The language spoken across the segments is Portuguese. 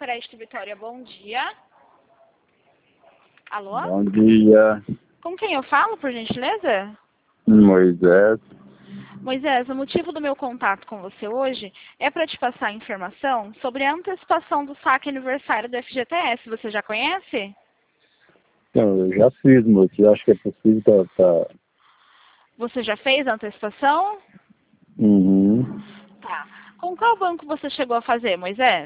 Crédito Vitória, bom dia. Alô? Bom dia, Com quem eu falo, por gentileza? Moisés. Moisés, o motivo do meu contato com você hoje é para te passar a informação sobre a antecipação do saque aniversário do FGTS. Você já conhece? Então, eu já fiz, moço. Eu acho que é possível Você já fez a antecipação? Uhum. Tá. Com qual banco você chegou a fazer, Moisés?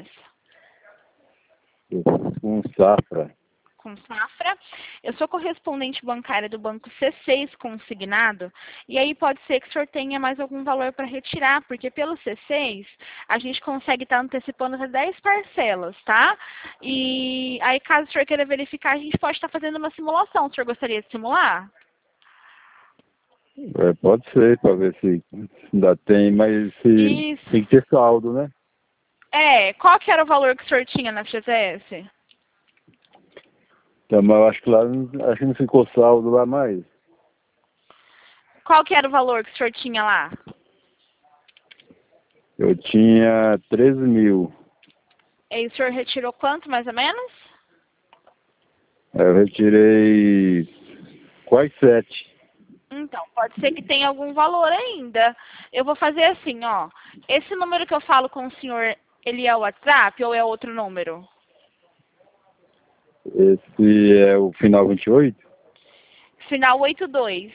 Eu fiz com safra. Com Safra. Eu sou correspondente bancária do banco C6 consignado, e aí pode ser que o senhor tenha mais algum valor para retirar, porque pelo C6 a gente consegue estar antecipando até 10 parcelas, tá? E aí, caso o senhor queira verificar, a gente pode estar fazendo uma simulação. O senhor gostaria de simular? Pode ser, para ver se ainda tem, mas Isso. tem que ter saldo, né? Qual que era o valor que o senhor tinha na FGTS? Então, mas eu acho que lá acho que não ficou saldo lá mais. Qual que era o valor que o senhor tinha lá? Eu tinha 13 mil. E aí o senhor retirou quanto, mais ou menos? Eu retirei quase 7. Então, pode ser que tenha algum valor ainda. Eu vou fazer assim, ó. Esse número que eu falo com o senhor, ele é o WhatsApp ou é outro número? Esse é o final 28? Final 82.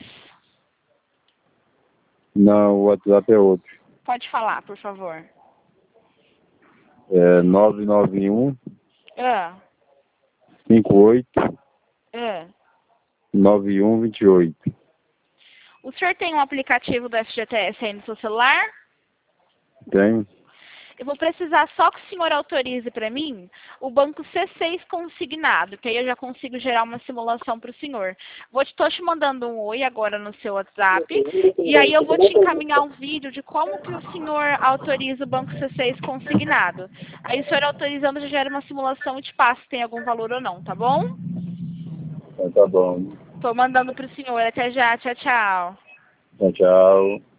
Não, o WhatsApp é outro. Pode falar, por favor. É 991 Ah, 58 ah. 9128. O senhor tem um aplicativo do FGTS aí no seu celular? Tem? Eu vou precisar só que o senhor autorize para mim o banco C6 consignado, que aí eu já consigo gerar uma simulação para o senhor. Estou te mandando um oi agora no seu WhatsApp, e aí eu vou te encaminhar um vídeo de como que o senhor autoriza o banco C6 consignado. Aí o senhor autorizando já gera uma simulação e te passa se tem algum valor ou não, tá bom? Então tá bom. Estou mandando para o senhor. Até já. Tchau, tchau. Tchau, tchau.